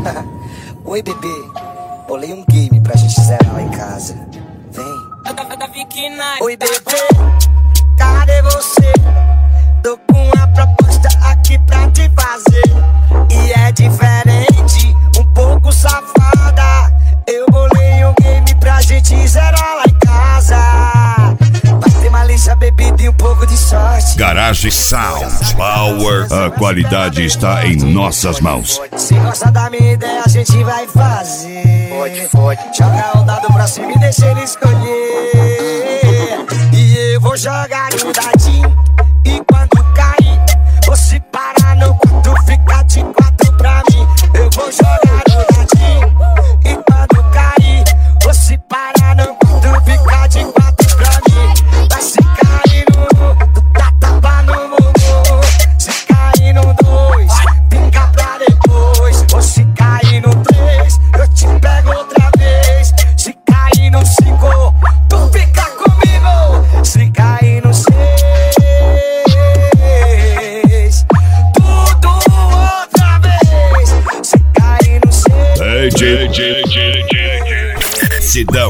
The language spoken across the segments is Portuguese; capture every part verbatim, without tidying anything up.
Oi, bebê. Bolei um game pra gente zerar lá em casa. Vem. Oi, bebê. Cadê você? Tô com uma proposta aqui pra te fazer. E é diferente, um pouco safada. Eu bolei um game pra gente zerar lá em casa. Vai ter malícia, bebida e um pouco de sorte. Garage Sound Power. A qualidade está em nossas mãos. Se gosta da minha ideia, a gente vai fazer. Pode, pode. Joga o dado pra cima e deixa ele escolher. E eu vou jogar no dadinho. E quando cair, você parar no quarto, fica de quatro pra mim. Eu vou jogar no dadinho. E quando cair, você parar no quarto, fica de quatro pra mim. Vai se cair no um, tu tá tapa no mumu. Se cair no dois, fica pra depois. Ou se cair no três, eu te pego outra vez. Se cair no cinco, tu fica comigo. Se cair no seis, tudo outra vez. Se cair no seis, Ei, J, J, J, J, Sidão.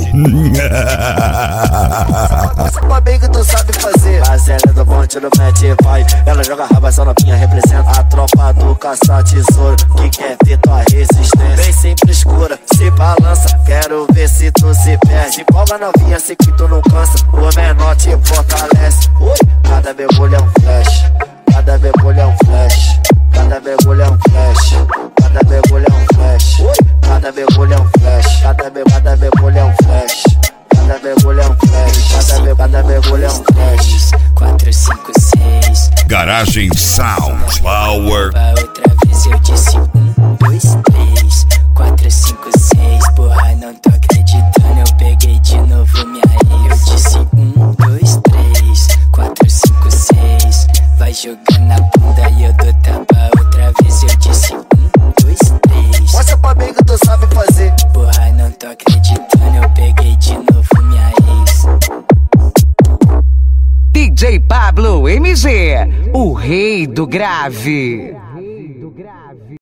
Uma bem que tu sabe fazer. A Zélia do monte no mete vai. Ela joga rabação na pinha, representa a tropa do caça-tesouro que quer ver tua resistência. Bem sempre escura, se balança. Quero ver se tu se perde. Empolga novinha, sei que tu não cansa. O menor te fortalece. Ui, cada mergulho é um flash. Cada mergulho é um flash. Cada mergulho é um flash. Cada mergulho é um flash. Ui, cada mergulho é um flash. Cada mergulho, cada mergulho é um flash. Cada mergulho é um flash. Cada mergulho, cada mergulho é um flash. quatro, cinco, seis. Garagem Sound Power. Outra vez eu disse um, dois, três, quatro, cinco, seis. Porra, não tô acreditando, eu peguei de novo minha ex. Eu disse um, dois, três, quatro, cinco, seis. Vai jogando na bunda e eu dou tapa. Outra vez eu disse um, dois, três. Mostra pra bem que tu sabe fazer. Porra, não tô acreditando, eu peguei de novo minha ex. D J Pablo M G, o rei do grave.